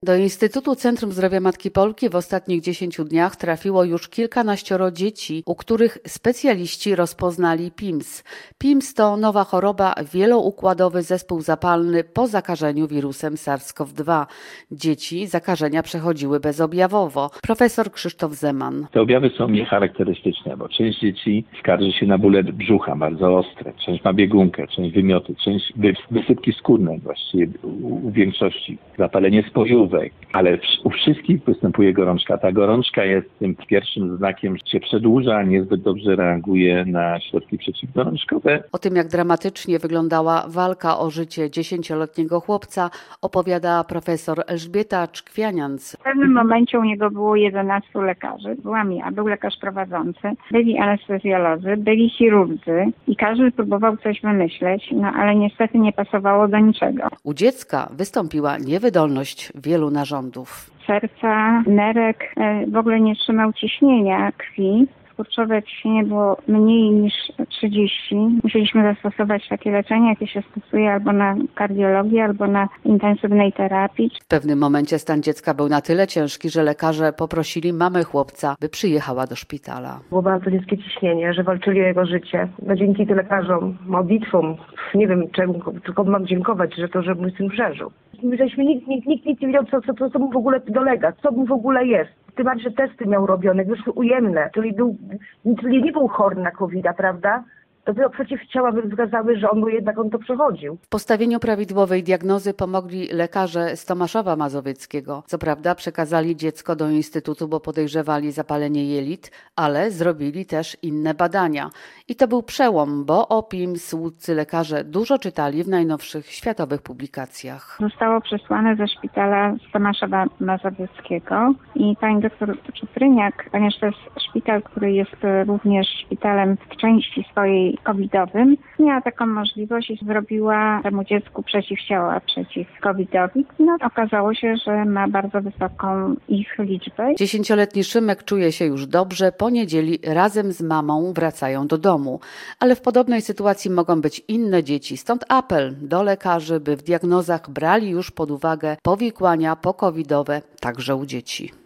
Do Instytutu Centrum Zdrowia Matki Polki w ostatnich 10 dniach trafiło już kilkanaścioro dzieci, u których specjaliści rozpoznali PIMS. PIMS to nowa choroba, wieloukładowy zespół zapalny po zakażeniu wirusem SARS-CoV-2. Dzieci zakażenia przechodziły bezobjawowo. Profesor Krzysztof Zeman. Te objawy są niecharakterystyczne, bo część dzieci skarży się na bóle brzucha bardzo ostre, część ma biegunkę, część wymioty, część wysypki skórne właściwie u większości, zapalenie spojówek, ale u wszystkich występuje gorączka. Ta gorączka jest tym pierwszym znakiem, że się przedłuża, niezbyt dobrze reaguje na środki przeciwgorączkowe. O tym, jak dramatycznie wyglądała walka o życie 10-letniego chłopca, opowiada profesor Elżbieta Czkwianianc. W pewnym momencie u niego było 11 lekarzy. Byłam ja, był lekarz prowadzący, byli anestezjolodzy, byli chirurdzy i każdy próbował coś wymyśleć, ale niestety nie pasowało do niczego. U dziecka wystąpiła niewydolność wielu narządów. Serca, nerek w ogóle nie trzymał ciśnienia krwi. Kurczowe ciśnienie było mniej niż 30. Musieliśmy zastosować takie leczenie, jakie się stosuje albo na kardiologii, albo na intensywnej terapii. W pewnym momencie stan dziecka był na tyle ciężki, że lekarze poprosili mamę chłopca, by przyjechała do szpitala. Było bardzo niskie ciśnienie, że walczyli o jego życie. No dzięki tym lekarzom, modlitwom, nie wiem czemu, tylko mam dziękować, że mój syn przeżył. Żeśmy nikt nie wiedział, co mu w ogóle dolega, co mu w ogóle jest. Tym bardziej, że testy miał robione, wyszły ujemne, czyli nie był chory na COVID-a, prawda? Dopiero przeciwciała wskazały, że on to przechodził. W postawieniu prawidłowej diagnozy pomogli lekarze z Tomaszowa Mazowieckiego. Co prawda przekazali dziecko do instytutu, bo podejrzewali zapalenie jelit, ale zrobili też inne badania. I to był przełom, bo o PIMS łódzcy lekarze dużo czytali w najnowszych światowych publikacjach. Zostało przesłane ze szpitala z Tomaszowa Mazowieckiego i pani doktor Czupryniak, ponieważ to jest szpital, który jest również szpitalem w części swojej covidowym, miała taką możliwość i zrobiła temu dziecku przeciwciała przeciw covidowi. Okazało się, że ma bardzo wysoką ich liczbę. 10-letni Szymek czuje się już dobrze. Po niedzieli razem z mamą wracają do domu. Ale w podobnej sytuacji mogą być inne dzieci. Stąd apel do lekarzy, by w diagnozach brali już pod uwagę powikłania pocovidowe, także u dzieci.